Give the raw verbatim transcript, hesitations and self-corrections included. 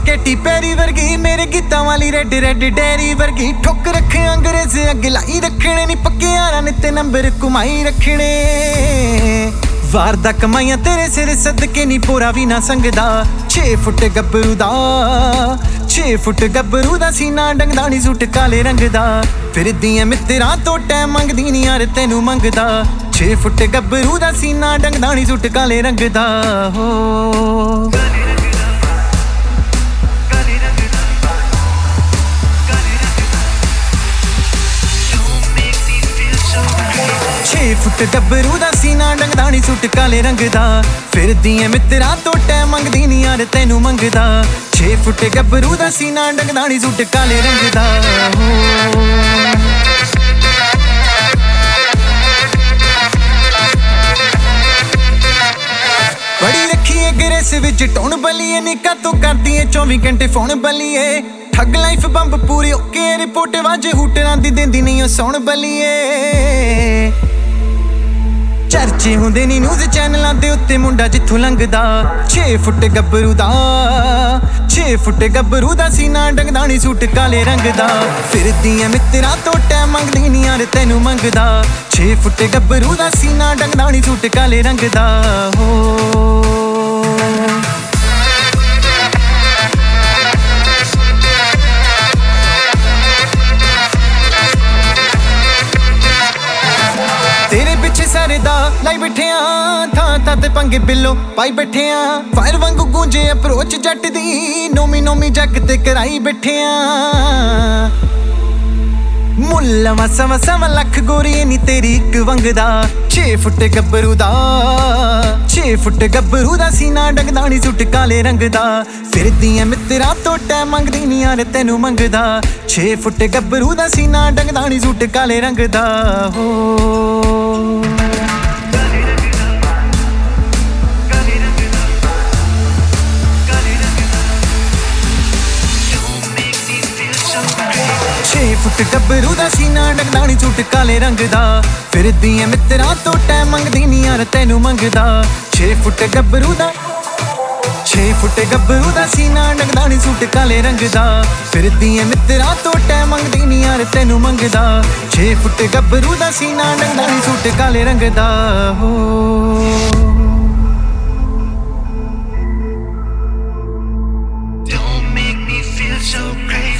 केटी पैरी वर्गी मेरे गीतां वाली रेड रेड डेरी वर्गी ठोक रखे अंग्रेज अग लाई रखने नी पक्के यारां ने ते नंबर कुमाई रखने वार दा कमाइयां तेरे सिर सदके नी पूरा भी ना संगदा छे फुट गब्बरू दा छे फुट गब्बरू दा सीना डंगदा नी सूट काले रंग दा फिरदियां मित्तरां तो टैम मंगदी नी यार तैनू मंगदा छे फुट गब्बरू दा सीना डंगदा नी सूट काले रंग दा हो छे फुट गब्बरू दा सीना डंगदा नी सूट काले रंग दा फिरदियां मित्तरां तो टैम मंगदी नी यार तैनू मंगदा छे फुट गब्बरू दा सीना डंगदा नी सूट काले रंग दा बड़ी रखी है ग्रेस विच टोन बलिए निका तो करदी है चौबी घंटे फोन बलिए ठग लाइफ बंब पूरी ओके रिपोर्ट वाजे हुटरां दी देंदी नहीं सौण बलिए चर्चे हुंदे नी न्यूज़ चैनलां दे उत्ते मुंडा जित्थों लंघदा छे फुट गब्बरू दा छे फुट गब्बरू दा सीना डंगदा नी सूट काले रंग दा फिरदियां मित्तरां तो टैम मंगदी नी यार तैनू मंगदा छे फुट गब्बरू दा सीना डंगदा नी सूट काले रंग दा हो तेरे पिछे सारे दा लाई बैठे थां थां ते पंगे बिल्लो पाई बैठे फायर वांगू गूंजे अप्रोच जट दी नोमी नोमी जग ते कराई बैठे मुल्ल वसा वसा लख गोरी नी तेरी इक वंगदा छे फुट गब्बरू दा छे फुट गब्बरू दा सीना डंगदा नी सूट काले रंग दा फिरदियां मित्तरां तो टैम मंगदी नी यार तैनू मंगदा छे फुट गब्बरू दा सीना डंगदा नी सूट काले रंग दा हो छे फुट गब्बरू दा सीना डंगदा नी सूट काले रंग दा फिरदियां मित्तरां तो टैम मंगदी नी यार तैनू मंगदा छे फुट गब्बरू दा छे फुट गब्बरू दा सीना डंगदा नी सूट काले रंग दा फिरदियां मित्तरां तो टैम मंगदी नी यार तैनू मंगदा छे फुट गब्बरू दा सीना डंगदा नी सूट काले रंग दा हो Don't make me feel so crazy.